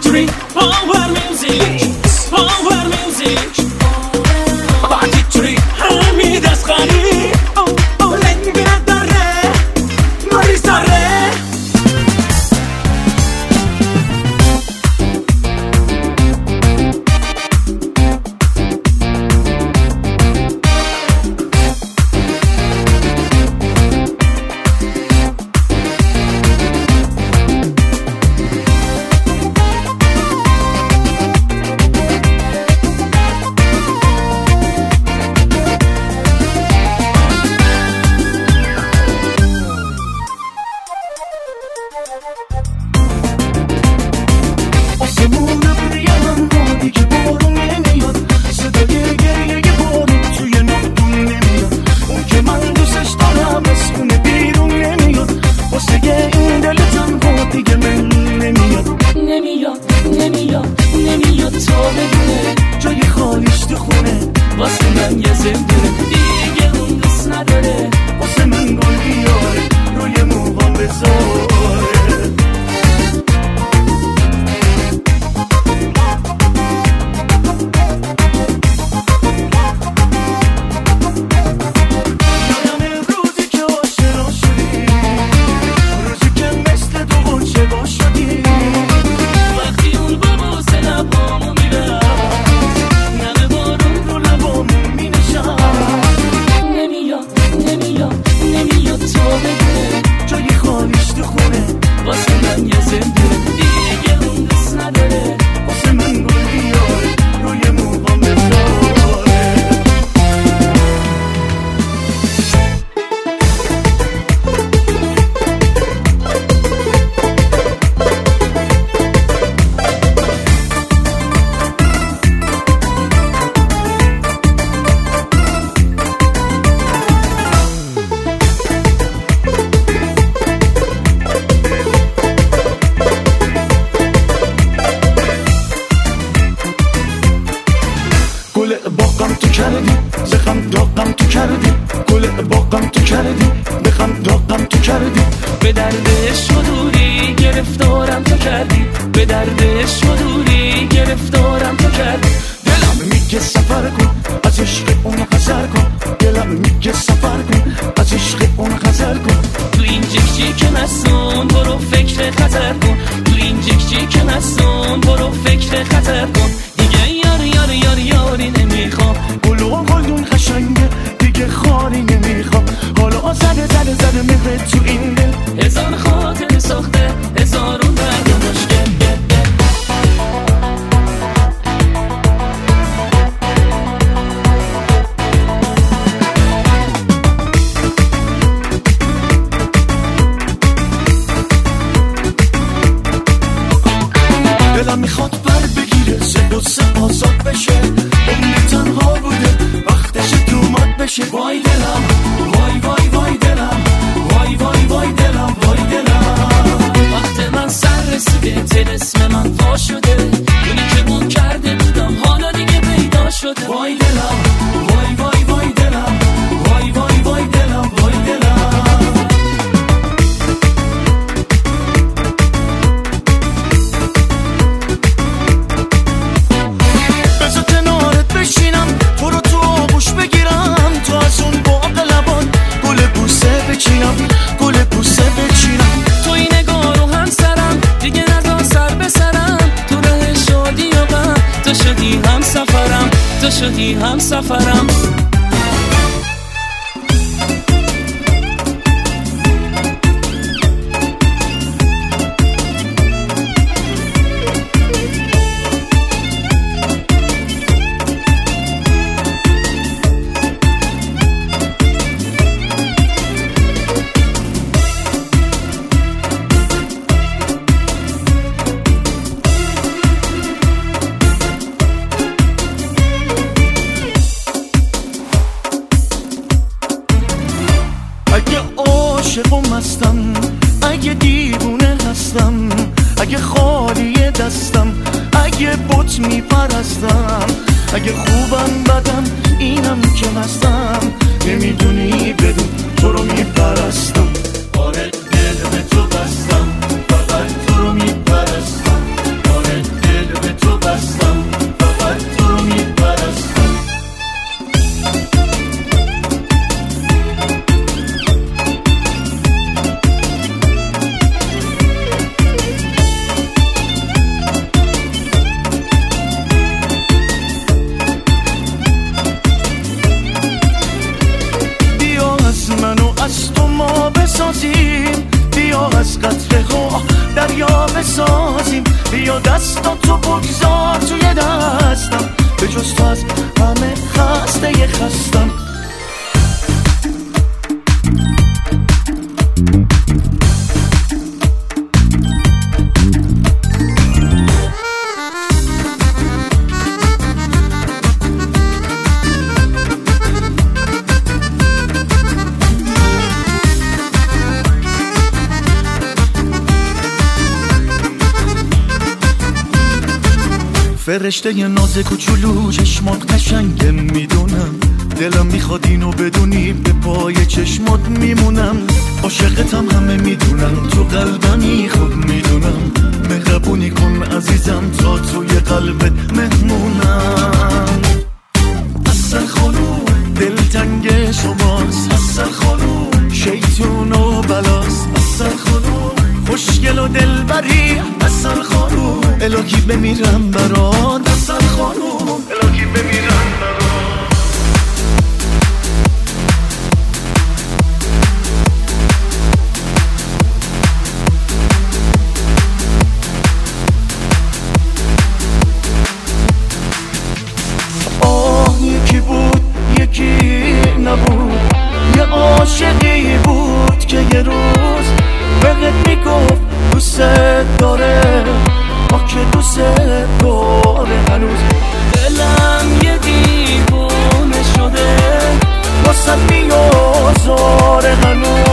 Factory Power Music Power Music Factory حمید اصغری لنگ داره مریض داره نمیاد تو بدونه جای خالیش تو خونه واسه من یه زندونه دیگه اون دوست نداره واسه من گل بیاره روی موهام بذاره باقم تو کردی بخم داغم تو کردی گل باقم تو کردی بخم داغم تو کردی به درد شدوری گرفتارم تو کردی به درد شدوری گرفتارم تو کردی دلم میگه سفر کن از عشق اون خزر کن دلم میگه سفر کن از عشق اون خزر کن تو این جکشی که مسون برو فکر خطر کن تو این جکشی که مسون برو فکر خطر کن دیگه یاری نمیخوام گلو گلدون قشنگه دیگه خاری نمیخوام حالا زده مهره تو این دل هزار خاطر ساخته هزارون درد مشکل دلم میخواد بر بگیره زد و سه آزاد بشه اون تنها بوده وقتش دومات بشه وای دلم وای دلم وای دلم وقت من سر رسیده طلسم من وا شده اونی که گم کرده بودم حالا دیگه پیدا شده وای دلم وای دلم وای دلم تو شدی هم سفرم عاشقم هستم اگه دیوونه هستم اگه خالی دستم اگه بت میپرستم اگه خوبم بدم اینم که هستم نمیدونی بدون تو رو میپرستم آره دل به تو بستم فقط تو رو میپرستم آره و ما بسازیم، بیا از قطره ها دریا بسازیم، بیا دستاتو بگذار توی دستم، به جز تو از همه خسته خستم. فرشته ی ناز کوچولو چشمات قشنگه میدونم، دلم میخواد اینو بدونی به پای چشمات میمونم، عاشقتم همه میدونم، تو قلبمی خوب میدونم، مهربونی کن عزیزم تا توی قلبت مهمونم. اصل خانوم دلتنگ شماست، اصل خانوم شیطون و بلاست، اصل خانوم خوشگل و دلبری، اصل خانوم الهی بمیرم برات، اصل خانوم الهی بمیرم برات. یکی بود یکی نبود، یه عاشقی بود که یه روز بهت میگفت دوست داره، ما که دوست داره هنوز، دلم یه دیوونه شده واسه میازاره هنوز.